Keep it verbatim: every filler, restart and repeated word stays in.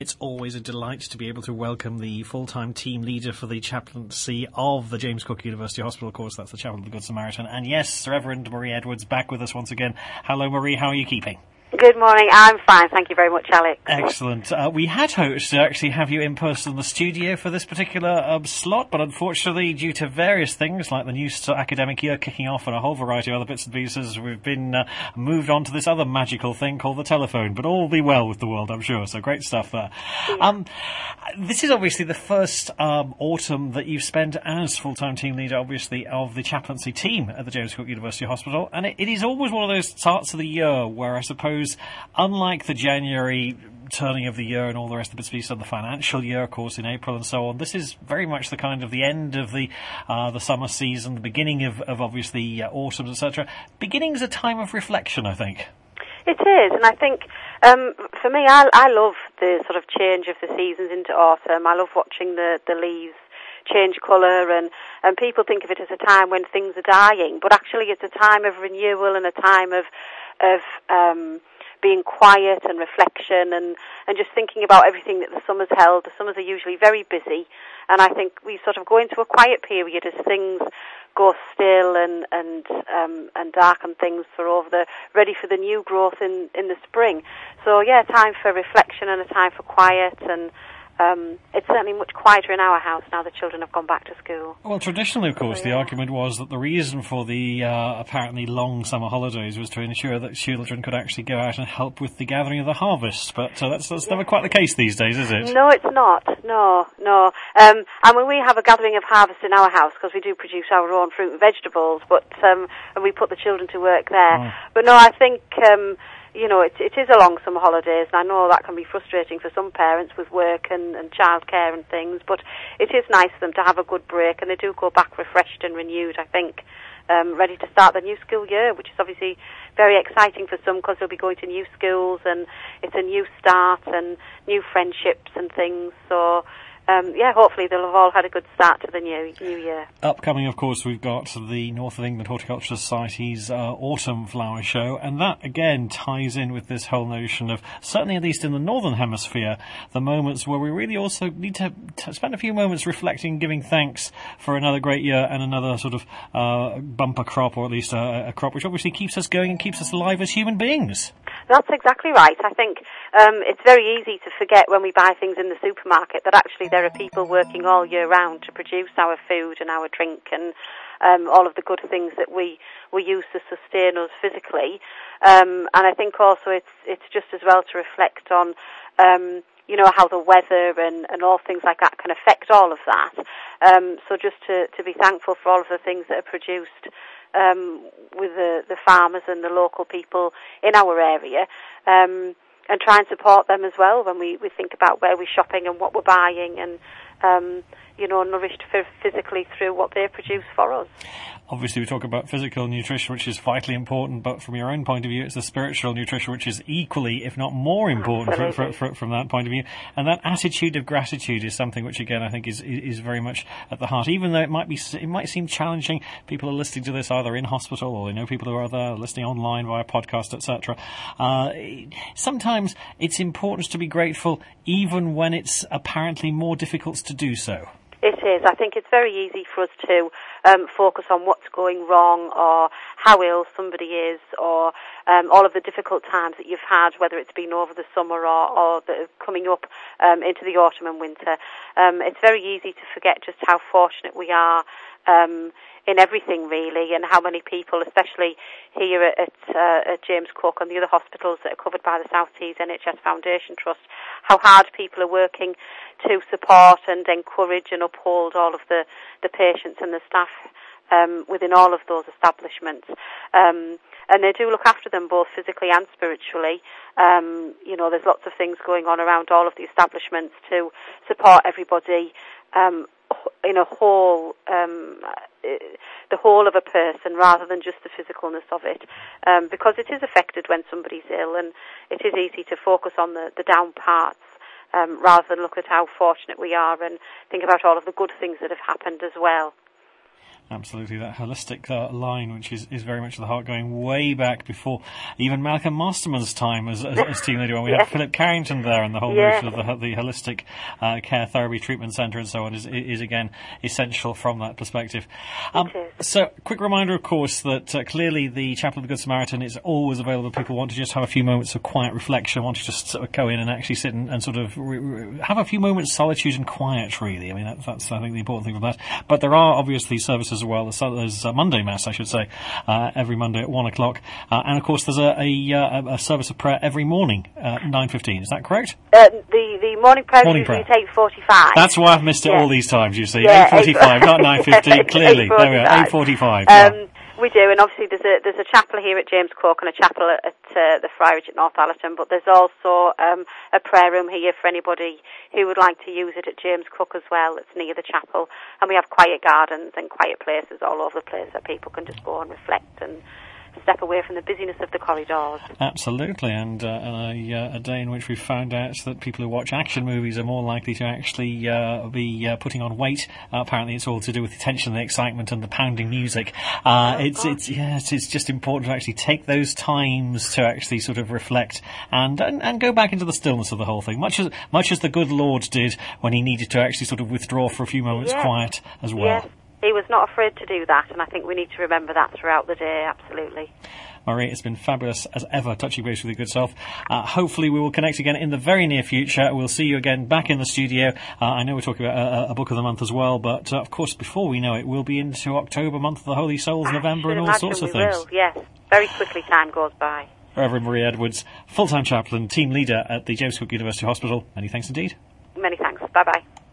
It's always a delight to be able to welcome the full-time team leader for the chaplaincy of the James Cook University Hospital. Of course, that's the Chapel of the Good Samaritan. And yes, Reverend Marie Edwards back with us once again. Hello, Marie. How are you keeping? Good morning. I'm fine. Thank you very much, Alex. Excellent. Uh, we had hoped to actually have you in person in the studio for this particular um, slot, but unfortunately, due to various things like the new academic year kicking off and a whole variety of other bits and pieces, we've been uh, moved on to this other magical thing called the telephone. But all will be well with the world, I'm sure. So great stuff there. Yeah. Um, this is obviously the first um, autumn that you've spent as full-time team leader, obviously, of the chaplaincy team at the James Cook University Hospital, and it, it is always one of those starts of the year where I suppose, unlike the January turning of the year and all the rest of the bits of the financial year, of course, in April and so on, this is very much the kind of the end of the uh, the summer season, the beginning of, of obviously uh, autumn, et cetera. Beginning's a time of reflection, I think. It is, and I think um, for me, I, I love the sort of change of the seasons into autumn. I love watching the, the leaves change colour, and, and people think of it as a time when things are dying, but actually it's a time of renewal and a time of of um, being quiet and reflection and, and just thinking about everything that the summer's held. The summers are usually very busy, and I think we sort of go into a quiet period as things go still and and um, and darken things for over the ready for the new growth in, in the spring. So yeah, time for reflection and a time for quiet, and Um, it's certainly much quieter in our house now the children have gone back to school. Well, traditionally, of course, so, yeah. the argument was that the reason for the uh, apparently long summer holidays was to ensure that children could actually go out and help with the gathering of the harvest. But uh, that's, that's never quite the case these days, is it? No, it's not. No, no. Um, and when we have a gathering of harvest in our house, because we do produce our own fruit and vegetables, but um, and we put the children to work there. Oh. But no, I think... Um, You know, it, it is a long summer holidays, and I know that can be frustrating for some parents with work and, and childcare and things, but it is nice for them to have a good break, and they do go back refreshed and renewed, I think, um, ready to start the new school year, which is obviously very exciting for some because they'll be going to new schools, and it's a new start and new friendships and things, so... Um, yeah, hopefully they'll have all had a good start to the new new year. Upcoming, of course, we've got the North of England Horticultural Society's uh, Autumn Flower Show, and that, again, ties in with this whole notion of, certainly at least in the Northern Hemisphere, the moments where we really also need to, to spend a few moments reflecting, giving thanks for another great year and another sort of uh, bumper crop, or at least a, a crop which obviously keeps us going and keeps us alive as human beings. That's exactly right. I think um, it's very easy to forget when we buy things in the supermarket that actually there are people working all year round to produce our food and our drink and um, all of the good things that we, we use to sustain us physically. Um, and I think also it's it's just as well to reflect on um, you know, how the weather and, and all things like that can affect all of that. Um, so just to, to be thankful for all of the things that are produced Um, with the, the farmers and the local people in our area, um, and try and support them as well when we, we think about where we're shopping and what we're buying, and um, you know, nourished physically through what they produce for us. Obviously, we talk about physical nutrition, which is vitally important, but from your own point of view, it's the spiritual nutrition, which is equally, if not more important for, for, for, from that point of view. And that attitude of gratitude is something which, again, I think is is very much at the heart. Even though it might be, it might seem challenging, people are listening to this either in hospital or they know people who are there listening online via podcast, et cetera. Uh, sometimes it's important to be grateful, even when it's apparently more difficult to do so. It is. I think it's very easy for us to um, focus on what's going wrong or how ill somebody is, or um, all of the difficult times that you've had, whether it's been over the summer or, or the, coming up um, into the autumn and winter. Um, it's very easy to forget just how fortunate we are um, in everything, really, and how many people, especially here at, at, uh, at James Cook and the other hospitals that are covered by the South Tees N H S Foundation Trust, how hard people are working to support and encourage and uphold all of the, the patients and the staff um, within all of those establishments. Um, and they do look after them both physically and spiritually. Um, you know, there's lots of things going on around all of the establishments to support everybody um, in a whole, um, the whole of a person, rather than just the physicalness of it, um, because it is affected when somebody's ill, and it is easy to focus on the, the down parts um, rather than look at how fortunate we are and think about all of the good things that have happened as well. Absolutely, that holistic uh, line, which is, is very much the heart, going way back before even Malcolm Masterman's time as, as, as team leader. When we yeah. had Philip Carrington there, and the whole yeah. notion of the, the holistic uh, care therapy treatment centre and so on is, is again essential from that perspective. Um, so, quick reminder, of course, that uh, clearly the Chapel of the Good Samaritan is always available. People want to just have a few moments of quiet reflection, want to just sort of go in and actually sit and, and sort of re- re- have a few moments of solitude and quiet. Really, I mean that, that's I think the important thing from that. But there are obviously services as well. There's a Monday Mass, I should say, uh, every Monday at one o'clock. Uh, and, of course, there's a, a, a, a service of prayer every morning at nine fifteen. Is that correct? Uh, the, the morning prayer morning is eight forty-five. That's why I've missed it yeah. all these times, you see. Yeah, eight forty-five, not nine fifteen, clearly. There we are, eight forty-five. Um, yeah. We do, and obviously there's a there's a chapel here at James Cook and a chapel at, at uh, the Friarage at North Allerton, but there's also um, a prayer room here for anybody who would like to use it at James Cook as well. It's near the chapel, and we have quiet gardens and quiet places all over the place that people can just go and reflect and step away from the busyness of the corridors. Absolutely, and uh, a, uh, a day in which we've found out that people who watch action movies are more likely to actually uh, be uh, putting on weight. Uh, apparently, it's all to do with the tension, the excitement, and the pounding music. Uh, oh, it's gosh. it's yeah, it's, it's just important to actually take those times to actually sort of reflect and, and and go back into the stillness of the whole thing, much as much as the good Lord did when he needed to actually sort of withdraw for a few moments, yes. quiet as well. Yes. He was not afraid to do that, and I think we need to remember that throughout the day, absolutely. Marie, it's been fabulous as ever, touching base with your good self. Uh, hopefully we will connect again in the very near future. We'll see you again back in the studio. Uh, I know we're talking about a, a book of the month as well, but uh, of course, before we know it, we'll be into October, month of the Holy Souls, November, and all sorts of we things. Will, yes. Very quickly time goes by. Reverend Marie Edwards, full-time chaplain, team leader at the James Cook University Hospital. Many thanks indeed. Many thanks. Bye-bye.